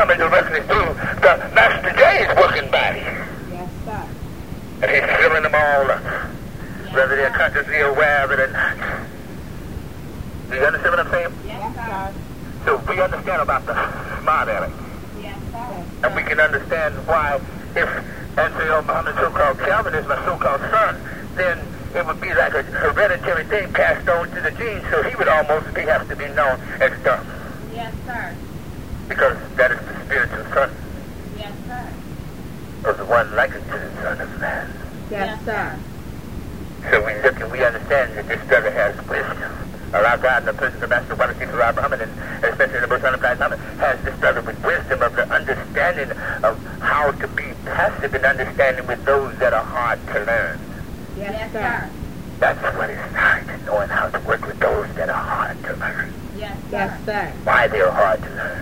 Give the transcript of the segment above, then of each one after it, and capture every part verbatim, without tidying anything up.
coming directly through the Master J's working body. Yes, sir. And he's filling them all up, Yes, whether they're sir. consciously aware of it or not. Do you understand what I'm saying? Yes, Yes, sir. sir. So we understand about the smart aleck. Yes, sir. And we can understand why, if Ansel Muhammad, so-called Calvin, is my so-called son, then it would be like a hereditary thing passed on to the genes, so he would almost be, have to be known as dumb, Yes, sir. because that is the spiritual son Yes, sir. of the one likened to the Son of Man. Yes, sir. So we look and we understand that this brother has wisdom. Our God in the person of Master Quality for Muhammad, and especially the person of Christ Muhammad, has this brother with wisdom of the understanding of how to be passive in understanding with those that are hard to learn. Yes, Yes, sir. sir. That's what it's hard, knowing how to work with those that are hard to learn. Yes, Yes, sir. sir. Why they're hard to learn.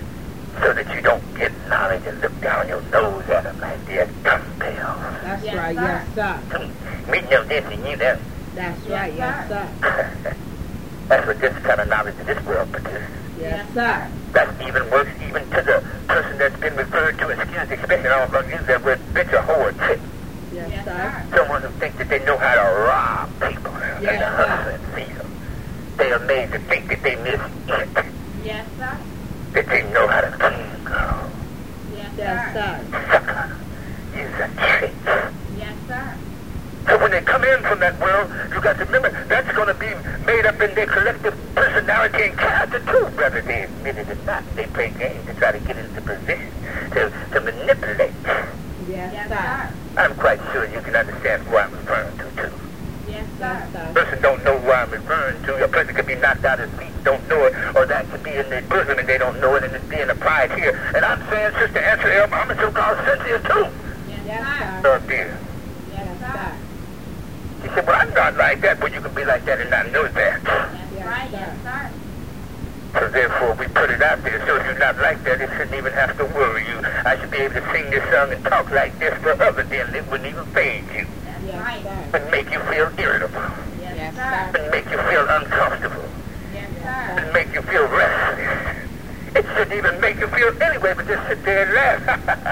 So that you don't get knowledge and look down your nose at them like they're dumbbells. That's Yes, right. sir. Yes, sir. We know this and you know. That's Yes, right. Yes, sir. sir. That's what this kind of knowledge in this world produces. Yes, sir. That even works even to the person that's been referred to as skills, especially I don't want to use that word bitch or whore or chick. Yes, Yes, sir. sir. Someone who thinks that they know how to rob people Yes, and hustle and steal. They are made to think that they miss it, Yes, sir. that they know how to king girl, Yes, Yes, sir. sir. sucker, use a trick. Yes, sir. So when they come in from that world, you got to remember, that's going to be made up in their collective personality and character too, whether they admit it or not. They play games to try to get into position, to, to manipulate. Yes, Yes, sir. sir. I'm quite sure you can understand who I'm referring to, too. Yes, Yes, sir. A sir. person don't know who I'm referring to. A person could be knocked out his feet, don't know it, or that could be in their bosom and they don't know it, and it's being applied here. And I'm saying, Sister Ansel, I'm a so-called Cynthia, too. Yes, Yes, sir. Oh, dear. Yes, sir. She said, well, I'm not like that. Well, you can be like that and not know that. That's Yes, right. sir. Yes, sir. So therefore, we put it out there. So if you're not like that, it shouldn't even have to worry you. I should be able to sing this song and talk like this for others, then it wouldn't even phase you. That's Yes, right. sir. It would make you feel irritable. Yes, Yes, sir. sir. It would make you feel uncomfortable. Yes, It sir. would make you feel restless. It shouldn't even make you feel anyway, but just sit there and laugh.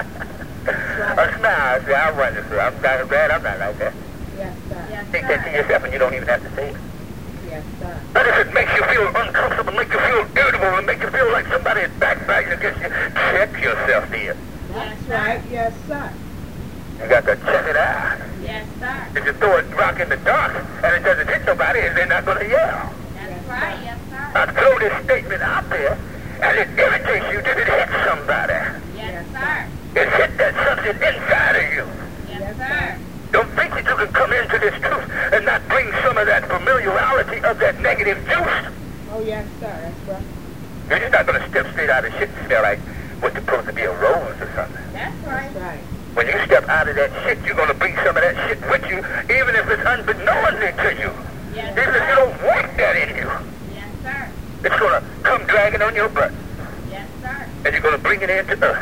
Or smile. Say, I run this. I'm kind of bad. I'm not like that. Yes, sir. Yes, Think that to sir. yourself and you don't even have to say it. Yes, sir. But if it makes you feel uncomfortable, make you feel irritable, and make you feel like somebody is backbiting against you, check yourself there. That's right. Yes, sir. You got to check it out. Yes, sir. If you throw a rock in the dark and it doesn't hit nobody, they're not going to yell. That's right. Yes, sir. I throw this statement out there, and it irritates you. Did it hit somebody? Yes, sir. It hit that something inside of you. Yes, sir. Don't think that you can come into this truth and not bring some of that familiarity of that negative juice. Oh, yes, sir. That's right. You're just not going to step straight out of shit and smell like what's supposed to be a rose or something. That's right. That's right. When you step out of that shit, you're going to bring some of that shit with you, even if it's unbeknownstly to you. Yes, Even if you sir. don't want that in you. Yes, sir. It's going to come dragging on your butt, Yes, sir. and you're going to bring it into earth.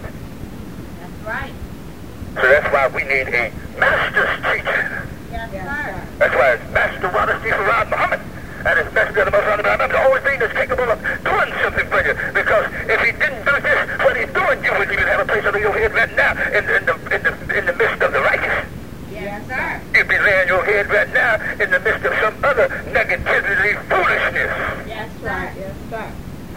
That's right. So that's why we need a master's teacher. Yes, Yes, sir. sir. That's why it's Master Wallace Farad Muhammad. And it's Master of the Most Honorable Muhammad, the only thing that's capable of doing something for you. Because if he didn't do this, what he's doing, you wouldn't even have a place under your head right now in, in, the, in, the, in the midst of the righteous. Yes, sir. You'd be laying your head right now in the midst of some other negativity, foolishness. Yes, That's sir. right. Yes, sir.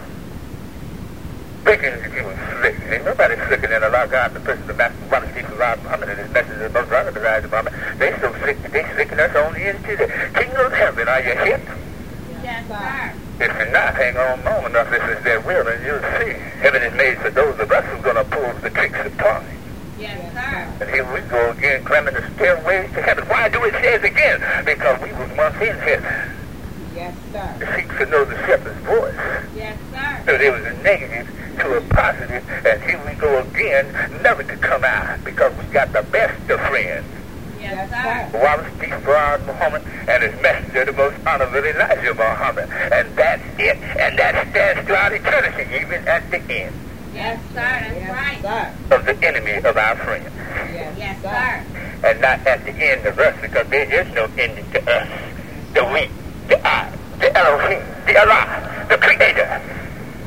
Thinking that you was slick. Ain't nobody slicker than Allah God, the person of Master Wallace Farad Muhammad and his message of the Most Honorable Muhammad. They so slick that they slicking us only into the kingdom of heaven. Are you hip? Yes, sir. If you're not, hang on long enough, this is their will, and you'll see. Heaven is made for those of us who's going to pull the tricks of time. Yes, sir. And here we go again, climbing the stairways to heaven. Why do it say it again? Because we was once in heaven. Yes, sir. The sheep could know the shepherd's voice. Yes, sir. So there was a negative to a positive, and here we go again, never to come out, because we got the best of friends. Yes, sir. Wallace D. Farad Muhammad and his messenger, the most honorable Elijah Muhammad. And that's it. And that stands throughout eternity, even at the end Yes, sir. That's Yes, right. sir. of the enemy of our friends. Yes, Yes, sir. And not at the end of us, because there is no ending to us. The we, the I, the Elohim, the Allah, the Creator. Yes, sir.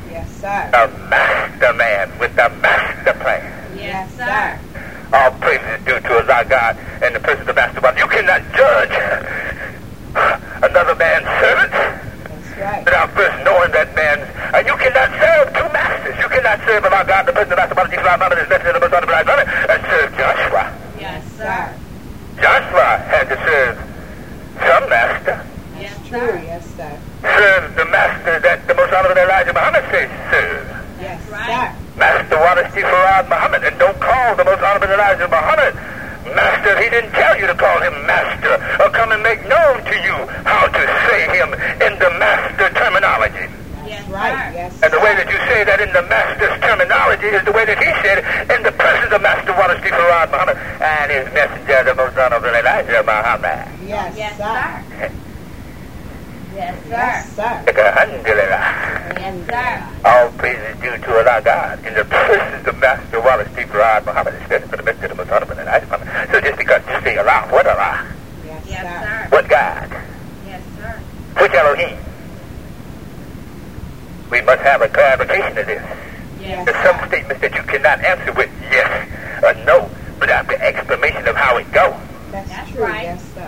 sir. A master man with a master plan. Yes, sir. All praises is due to Allah God and the person of the master one. You cannot judge another man's servant That's right. without first knowing that man's. And you cannot serve two masters. You cannot serve Allah God, the person of the master one, Jesus Muhammad, his messenger, the most honorable Muhammad, and serve Joshua. Yes, Sir. sir. Joshua had to serve some master. Yes, True. sir. Yes, sir. Serve the master that the most honorable Elijah Muhammad says serve. Yes, right. sir. Master Wallace T. Farad Muhammad, and don't call the most honorable Elijah Muhammad master. He didn't tell you to call him master or come and make known to you how to say him in the master terminology. Yes, Right. sir. Yes, And the way sir. that you say that in the master's terminology is the way that he said it in the presence of Master Wallace T. Farad Muhammad and his messenger, the most honorable Elijah Muhammad. Yes, Yes, sir. sir. Yes, Yes, sir. sir. Alhamdulillah. Yes, sir. All praise is due to Allah God in the presence of Master Wallace T. Farad Muhammad, especially for the messenger of the most honorable Elijah Muhammad. So just because you say Allah, what Allah? Yes, Yes, sir. sir. What God? Yes, sir. Which Elohim? We must have a clarification of this. Yes, There's some statements that you cannot answer with yes or no without the explanation of how it goes. That's, That's true. right. Yes, sir.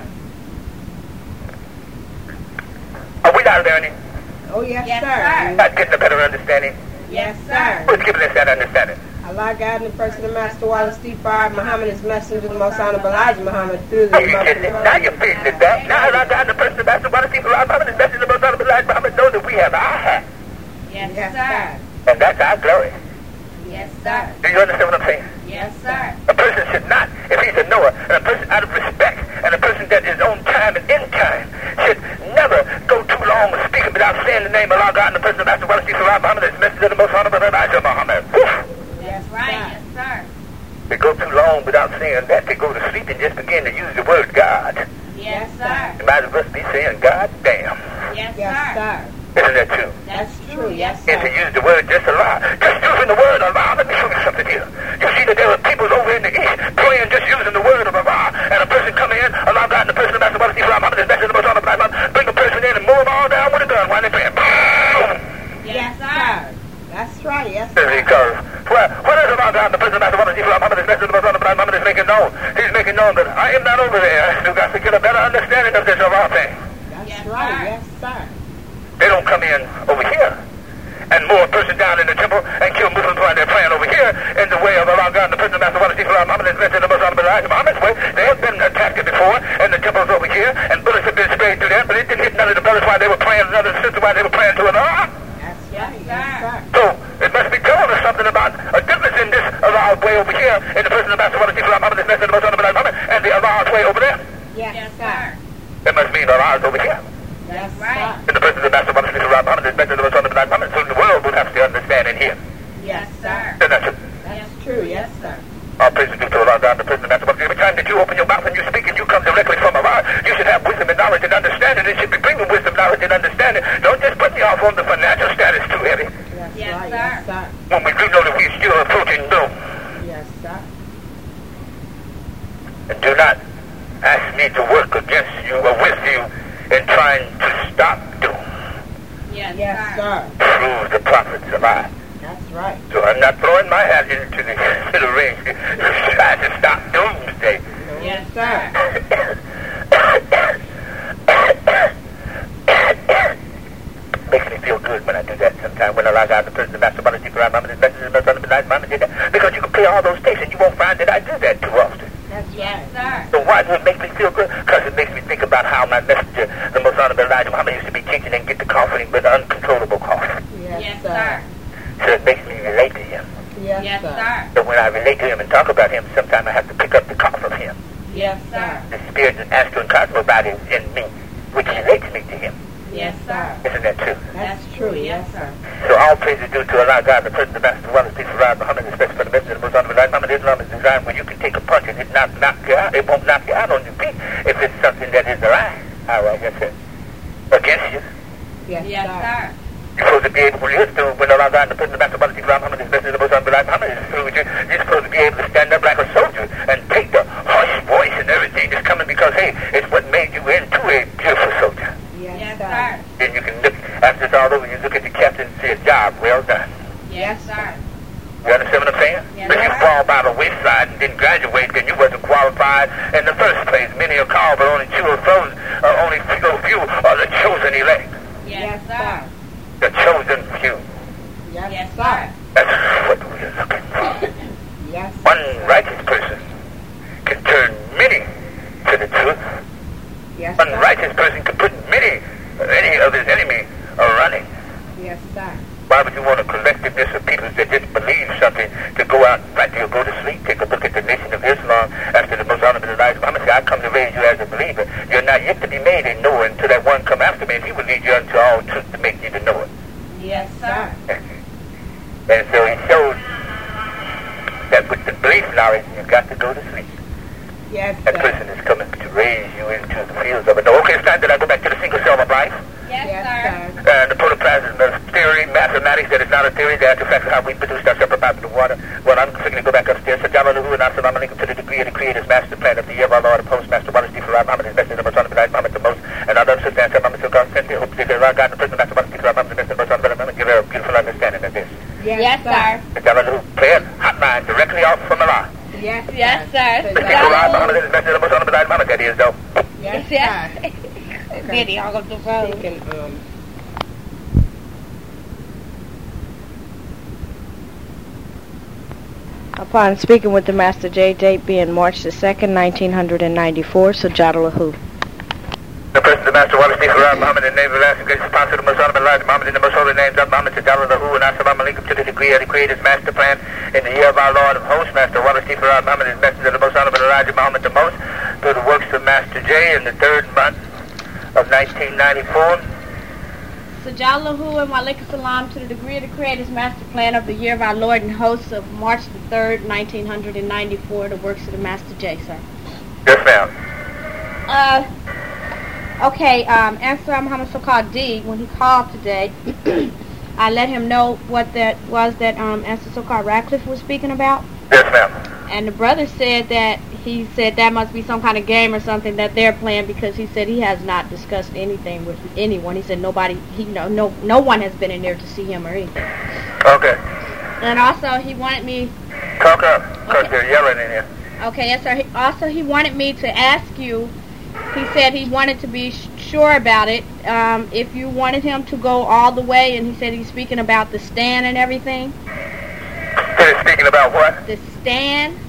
Are we not learning? Oh, yes, Yes, sir. sir. Not getting a better understanding? Yes, sir. Who's giving us that understanding? Allah God in the person of Master Wallace T. Farad Muhammad is messenger of the most honorable Elijah Muhammad through the Are you getting it? Now you're feeding it back. Now Allah God, the person of Master Wallace T. Farad Muhammad, is messenger of the most honorable Elijah Muhammad, know that we have our hat. Yes, Yes, sir. sir. And that's our glory. Yes, sir. Do you understand what I'm saying? Yes, sir. A person should not, if he's a knower, and a person out of respect, and a person that is on time and in time, should never go too long speaking without saying the name of Allah God and the person of Master Wallace T. Farad Muhammad, as messenger of the most honorable Elijah Muhammad. Whew. That's right. Yes, sir. They go too long without saying that. They go to sleep and just begin to use the word God. Yes, sir. You might as well be saying God damn. Yes, Yes, sir. sir. Isn't that true? That's That's true. true. Yes, Yes, If sir. you use the word just Allah, just using the word Allah, let me show you something here. You see that there are people over in the East praying just using the word of Allah, and a person come in, Allah God and the person of Master Wallace T. Farad Muhammad, is messenger of the most honorable Elijah Muhammad, bring the person in and mow them all down with a gun while they're praying. Boom! Yes, sir. That's right. Yes, There sir. he goes. Well, what is Allah God, the person of Master Wallace T. Farad Muhammad, is messenger of the most honorable Elijah Muhammad, is making known. He's making known that I am not over there. You've got to get a better understanding of this Allah thing. That's Yes, right. sir. Yes, sir. They don't come in over here and mow a person down in the temple and kill Muslims while they're praying over here in the way of Allah God and the person of Master Wallace T. Farad Muhammad, is mentioned in the most honorable Elijah Muhammad's way. They have been attacked before in the temples over here, and bullets have been sprayed through them, but it didn't hit none of the brothers while they were praying, none of the sisters while they were praying to Allah. That's Yes, right. sir. Yes, sir. So it must be telling us something about a difference in this Allah's way over here in the person of Master Wallace T. Farad Muhammad, is mentioned in the most honorable Elijah Muhammad, and the Allah's way over there. Yes, Yes, sir. sir. It must mean Allah's over here. Yes, That's right. In the person of Master Wallace T. Farad Muhammad, is mentioned in the most honorable Elijah Muhammad, so the world will have to understand and hear. Yes, sir. Isn't that true? That's true. Yes, sir. All praise is due to Allah God, the person of Master Wallace. Every time that you open your mouth and you speak and you come directly from Allah, you should have wisdom and knowledge and understanding. It should be bringing wisdom, knowledge, and understanding. Don't just put me off on the financial status too heavy. Yes, Yes, right. sir. Yes, sir. When we do know that we're still approaching doom. Yes, sir. And do not ask me to work against you or with you in trying to stop doom. Yes, Yes, sir. sir. Prove the prophets alive. That's right. So I'm not throwing my hat into the, to the ring to try to stop doomsday. Yes, sir. Makes me feel good when I do that sometimes. When Allah God, the person of Master Wallace T. Farad Muhammad, is messenger of the most honorable Elijah Muhammad, did that. Because you can play all those tapes and you won't find that I do that too often. That's Yes, right. sir. So why does it make me feel good? Because it makes me think about how my messenger, the most honorable Elijah Muhammad, used to be teaching and get the coughing with uncontrollable cough. Yes, Yes, sir. sir. So it makes me relate to him. Yes, Yes, sir. sir. So when I relate to him and talk about him, sometimes I have to pick up the cough of him. Yes, sir. The spirit and astral and cosmos body is in me, which relates me to him. Yes, sir. Isn't that true? That's true. Yes, sir. So all praise is due to Allah God, the person of Master Wallace T. Farad Muhammad, especially for the messenger of the most honorable Elijah Muhammad. Islam is designed where you can take a punch and it not knock you out. It won't knock you out on your feet if it's something that is a lie. All right, yes, sir. Against you. Yes, Yes, sir. sir. You're supposed to be able to live through when Allah God, the person of Master Wallace T. Farad Muhammad, especially the most honorable Elijah Muhammad, is through with you. You're supposed to be able to stand up like a soldier and take the harsh voice and everything that's coming because, hey, it's what made you into a beautiful soldier. Yes, Yes, sir. sir. Then you can look, after it's all over, you look at the captain and say, job well done. Yes, sir. You understand what I'm saying? Yes, If you sir. fall by the wayside and didn't graduate, then you wasn't qualified in the first place. Many are called, but only two are chosen. Uh, only few, few are the chosen elect. Yes, sir. The chosen few. Yes, Yes, sir. sir. That's what we're looking for. Yes, One righteous person can turn many to the truth. yes, One sir. righteous person can put many, any of his enemy are running. Yes, sir. Why would you want a collectiveness of people that just believe something to go out and fight? You'll go to sleep. Take a look at the Nation of Islam after the Most Honorable Elijah Muhammad said, I come to raise you as a believer. You're not yet to be made a knower until that one come after me, and he will lead you unto all truth to make you the knower. Yes, sir. And so he showed that with the belief knowledge, you've got to go to sleep. Yes, That sir. person is coming to raise you into the fields of it. No, okay, it's time that I go back to the single cell of life. Yes, Yes, sir. sir. Uh, the protoplasm of theory, mathematics, that is not a theory, that's the fact of how we produce our separate parts of the water. Well, I'm going to go back upstairs. So, Jalaluhu and Assalamu alaikum to the degree of the Creator's master plan of the year of our Lord, the Postmaster, Wallace D. Farad Muhammad, his message, the Most Honorable Elijah Muhammad, the most, and other substance, Muhammad Sultan, Senti, hope to God, God, the President, Master Wallace D. Farad Muhammad, the message, the Most Honorable Muhammad, give her a beautiful understanding of this. Yes, sir. The Jalaluhu prayer hotline directly off from Allah. Yes, Yes, sir. The King Farad Muhammad, his message, the Most Honorable Elijah Muhammad, that is, though. Yes, Yes. sir. Video of the road. Speaking, um, Upon speaking with the Master J, date being March the second, nineteen ninety-four, Sajadalahu. The President, the Master Wallace D. Farad Muhammad, in the name of the last and greatest sponsor of the Most Honorable Elijah Muhammad, in the most holy names of Muhammad, Sajadalahu, and Assalamu alaikum to the degree of the Creator's master plan in the year of our Lord of hosts, Master Wallace D. Farad Muhammad, his messenger of the Most Honorable Elijah Muhammad the most, through the works of Master J in the third month of nineteen ninety-four. Sajalahu and Walaikum Salam to the degree of the Creator's master plan of the year of our Lord and hosts of March the third, nineteen ninety-four, the works of the Master J, sir. Yes, ma'am. Uh, okay, um, Ansar Muhammad so-called D, when he called today, I let him know what that was that um, Ansar so-called Radcliffe was speaking about. Yes, ma'am. And the brother said that he said that must be some kind of game or something that they're playing because he said he has not discussed anything with anyone. He said nobody, he no no no one has been in there to see him or anything. Okay. And also he wanted me. Talk up, because Okay. they're yelling in here. Okay, yes sir. He, also he wanted me to ask you. He said he wanted to be sh- sure about it. Um, if you wanted him to go all the way, and he said he's speaking about the stand and everything. They're speaking about what? The stand.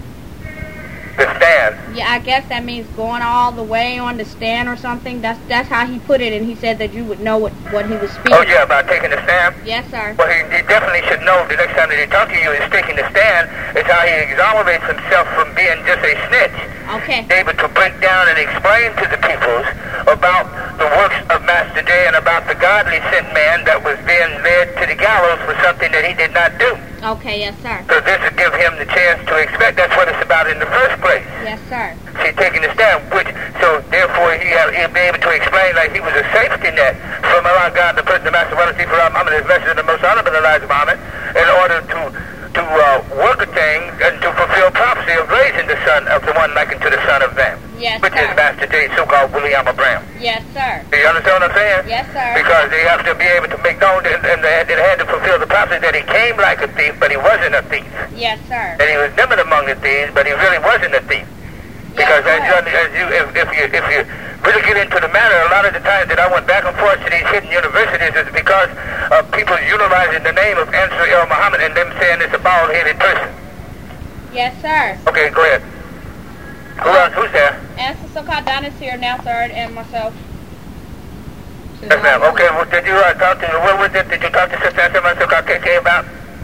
The stand. Yeah, I guess that means going all the way on the stand or something. That's that's how he put it, and he said that you would know what, what he was speaking. Oh, yeah, about taking the stand? Yes, sir. Well, he, he definitely should know the next time that he talks to you is taking the stand is how he exonerates himself from being just a snitch. Okay. Able to break down and explain to the peoples about the works of Master J and about the godly sent man that was being led to the gallows for something that he did not do. Okay, yes, sir. So this would give him the chance to expect. That's what it's about in the first place. Yes, sir. See, taking the stand, which, so therefore he have, he'll be able to explain like he was a safety net from Allah God, the President, Master Wallace D. Farad Muhammad, his messenger, the Most Honorable Elijah Muhammad, in order to to uh, work a thing and to fulfill prophecy of raising the son of the one likened to the son of them. Yes, Which sir. is Master J, so-called William Abraham. Yes, sir. Do you understand what I'm saying? Yes, sir. Because they have to be able to make known and, and they, they had to fulfill the prophecy that he came like a thief, but he wasn't a thief. Yes, sir. And he was numbered among the thieves, but he really wasn't a thief. Because Yes, as you, sir. as you if, if you if you really get into the matter, a lot of the times that I went back and forth to these hidden universities is because of people utilizing the name of Ansar el Muhammad and them saying it's a bald-headed person. Yes, sir. Okay, go ahead. Who else? Who's there? And so so-called Donna's here now, sir, and myself. Yes, ma'am. Okay, well, did you uh, talk to, what was it, did you talk to Sister Ansar so-called K K about?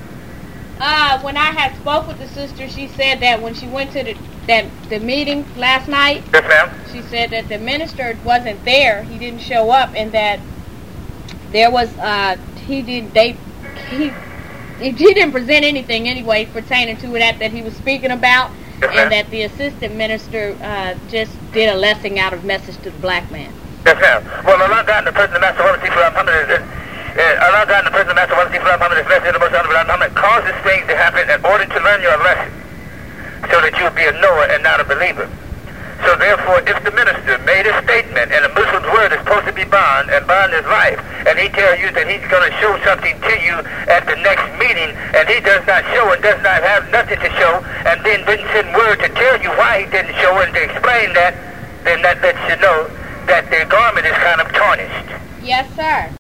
Uh, when I had spoke with the sister, she said that when she went to the that the meeting last night, Yes, ma'am. she said that the minister wasn't there. He didn't show up, and that there was uh he did they he he didn't present anything anyway pertaining to that that he was speaking about, Yes, ma'am. and that the assistant minister uh just did a lesson out of message to the black man. Yes, ma'am. Well, Allah God and the President, Master Wallace D. Farad Muhammad, is, uh, Allah God and the President, Master Wallace D. Farad Muhammad, is message of the Most Honorable Muhammad, causes things to happen in order to learn your lesson, so that you'll be a knower and not a believer. So therefore, if the minister made a statement, and a Muslim's word is supposed to be bond, and bond is life, and he tells you that he's going to show something to you at the next meeting, and he does not show and does not have nothing to show, and then didn't send word to tell you why he didn't show and to explain that, then that lets you know that the garment is kind of tarnished. Yes, sir.